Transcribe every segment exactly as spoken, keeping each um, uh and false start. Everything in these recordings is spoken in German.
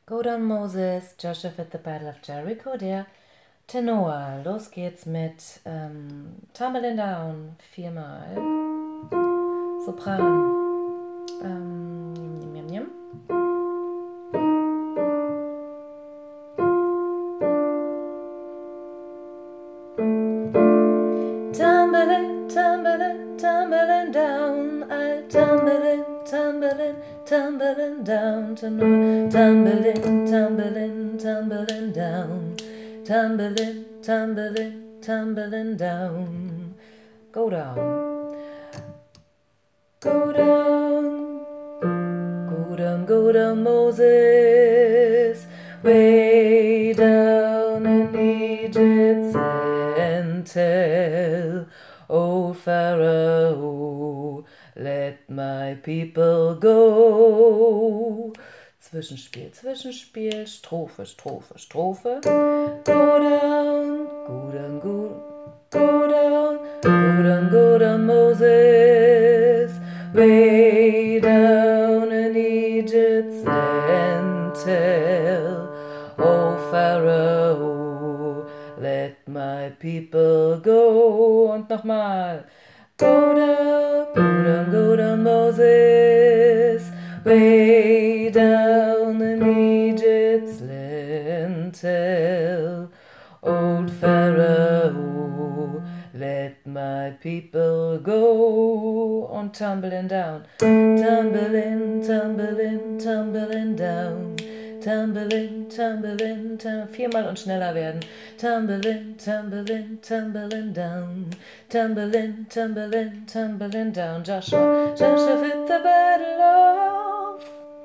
Go down Moses, Joshua at the Battle of Jericho, der Tenor. Los geht's mit ähm, Tumbling Down, viermal. Sopran. Ähm, njam, njam, njam. Tumbling, tumbling, tumbling down, I'll tumbling, tumbling, tumbling down, tenor. Tumbling, tumbling, tumbling down, tumbling, tumbling, tumbling down. Go down, go down, go down, go down, Moses, way down in Egypt's and tell old Pharaoh, let my people go. Zwischenspiel, Zwischenspiel, Strophe, Strophe, Strophe. Go down, go down, go, go down, go down, go down, Moses, way down in Egypt's land, tell, oh Pharaoh, let my people go. Und nochmal. Go down, go down, go down, Moses, way down in Egypt's land, tell old Pharaoh, let my people go. Und tumbling down, tumbling, tumbling, tumbling down, tumbling, tumbling, tumbling, viermal und schneller werden. Tumbling, tumbling, tumbling down, tumbling, tumbling, tumbling down. Joshua, Joshua fit the battle of,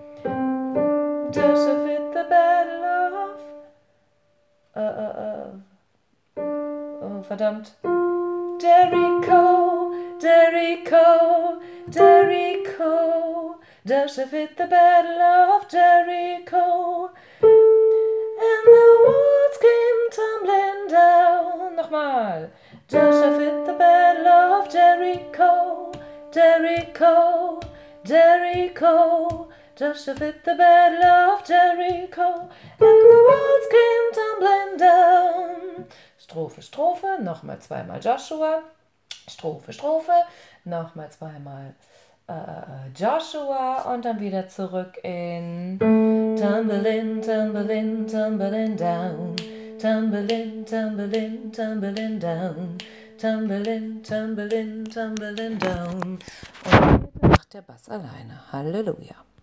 Joshua fit the battle of, uh, uh, uh, oh verdammt. Jericho, Jericho, Jericho, Joshua fit the battle of Jericho, and the walls came tumbling down. Nochmal. Joshua fit the battle of Jericho, Jericho, Jericho, Joshua fit the battle of Jericho, and the walls came tumbling down. Strophe, Strophe, nochmal zweimal Joshua, Strophe, Strophe, nochmal zweimal äh, Joshua und dann wieder zurück in Tumbling, tumbling, tumbling down, tumbling, tumbling, tumbling down, tumbling, tumbling, tumbling down. Und heute macht der Bass alleine. Halleluja.